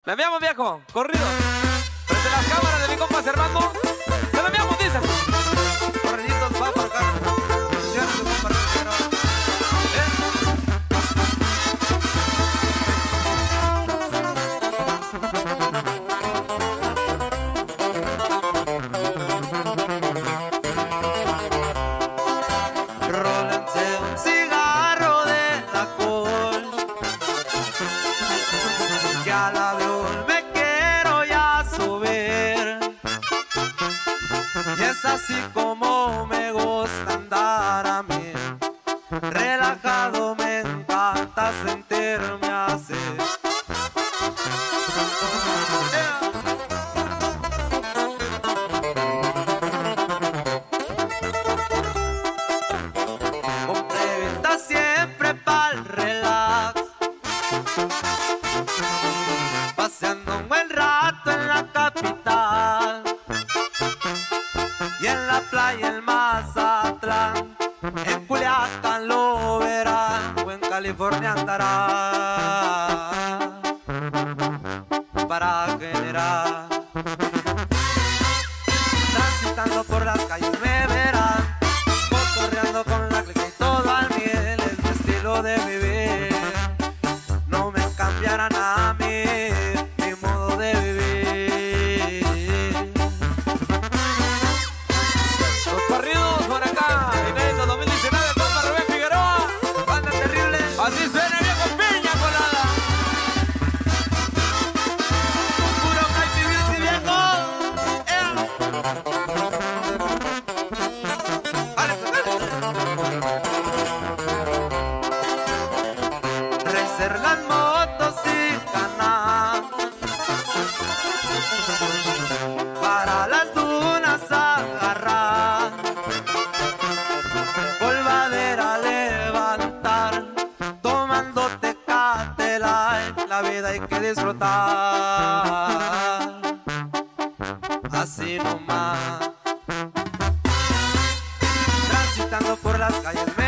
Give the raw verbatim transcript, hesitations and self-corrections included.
Le enviamos, viejo, corrido. Frente a las cámaras de mi compa Servando. Se lo enviamos, dices. Corriditos va por acá. Bendiciones, su compa Figueroa. Rólense un cigarro de la col, que al avión me quiero ya subir. Y es así como me gusta andar a mí, relajado me encanta sentirme así. Con preventa siempre pa'l relax, paseando un buen rato en la capital y en la playa el Mazatlán. En Culiacán lo verán o en California andará para generar. Transitando por las calles me verán, cotorreando con la clica y todo al miel. Es mi estilo de vivir, no me cambiarán a mí mi modo de vivir. Los corridos por acá. Inédito dos mil diecinueve, compa Rubén Figueroa. Banda terrible. Así suena, viejo, piña colada. Puro Caipi Beauty, viejo. ¡Ea! Vale, pues, dale. Racer las motos y canal, para las dunas agarrar, polvadera levantar, tomando Tecate Light, la vida hay que disfrutar, así nomás. Transitando por las calles